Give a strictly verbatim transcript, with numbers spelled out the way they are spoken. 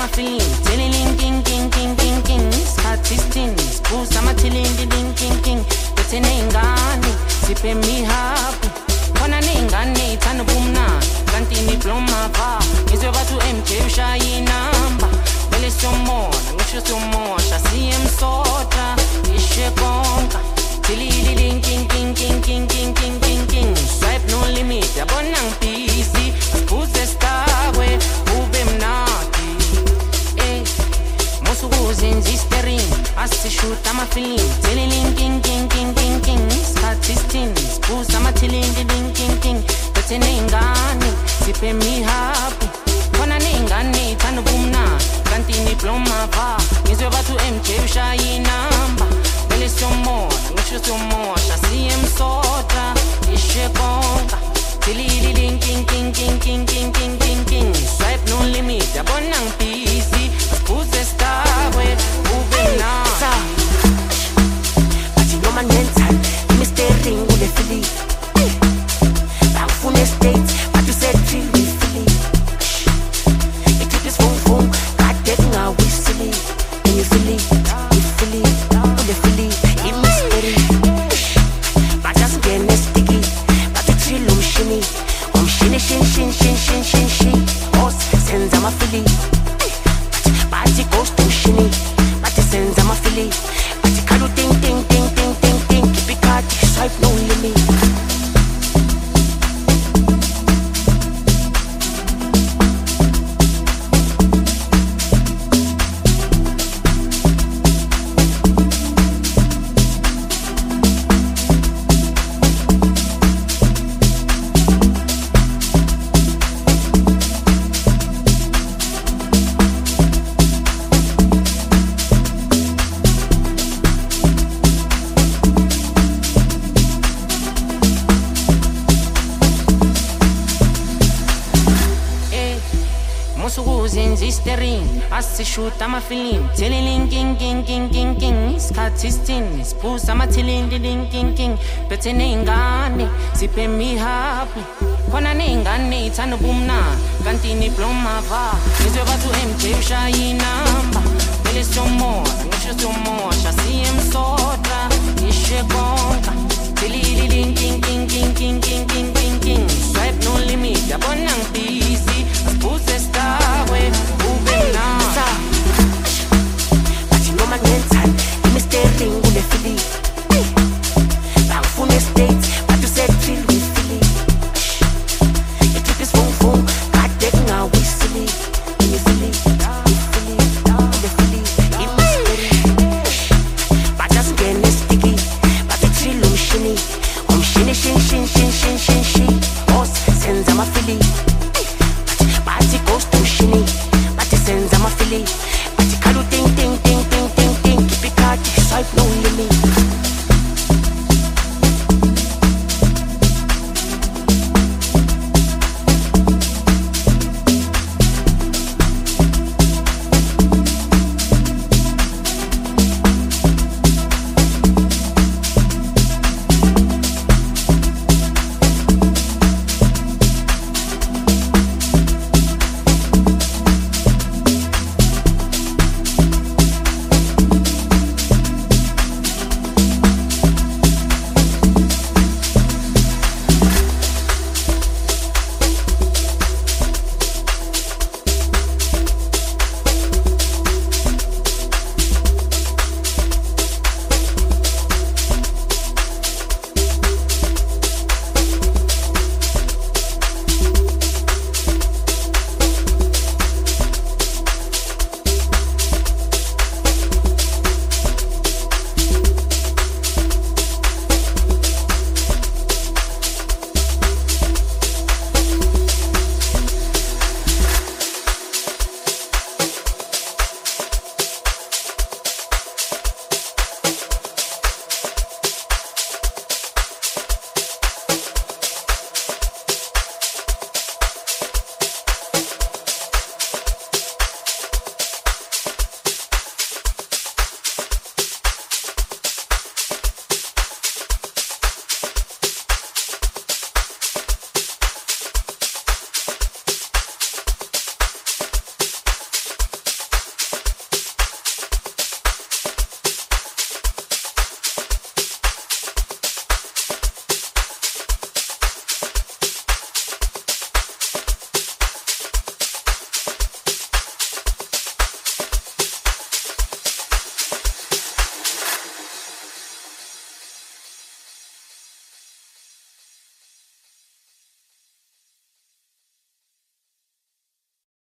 feeling. Tilling, king, king, king, king, king. Skatistin, spooks, I'm a tilling, ding, king, king. Betting ngani, sipe mi happy. Kona ningani, tanu bumna. Kantini ploma va. Izwe batu M K ushayi namba. Bele somo, nangusho somo. Shasi em sota, ishe konka. Tilili, king, king, king, king, king, king, king, king, king. Swipe no limit, abonang P C. Spooks estagwe, ube mnati. Eh, mosu zinzistering. Asishoot, I'm a feeling. Tilling, king, king, king, king, king. Skatistin, spooks, I'm a tilling, ding, king, king. Betting ngani, sipe mi happy. Kona ningani, tanu bumna. Kantini ploma va. Izwe batu M K ushayi namba. Bele somo, nangusho somo. Shasi em sota, ishe konka. Tilili ling king king king king king king king king. Swipe no limit, abonang P C. Spooks estagwe, ube mnati. But you know my mental, give me steering with the Philly. Bangful estate, but you said drill with Philly. It keep this phone phone, God getting a whistly. And you Philly, you Philly, with the Philly, it mystery. But just get sticky, but you drill on shimmy. Um shin shin shin shin shin shin shin. Horse sends I'm a Philly. But it goes to shinny, but it sends I'm a Philly. But you can't ding ding ding ding ding ding. Keep it card, swipe no limit. Asishoot, I'm a feeling. Tilling, king, king, king, king, king. Skatistin, spooks, I'm a tilling, ding, king, king. Betting ngani, sipe mi happy. Kona ningani, tanu bumna. Kantini ploma va. Izwe batu M K ushayi namba.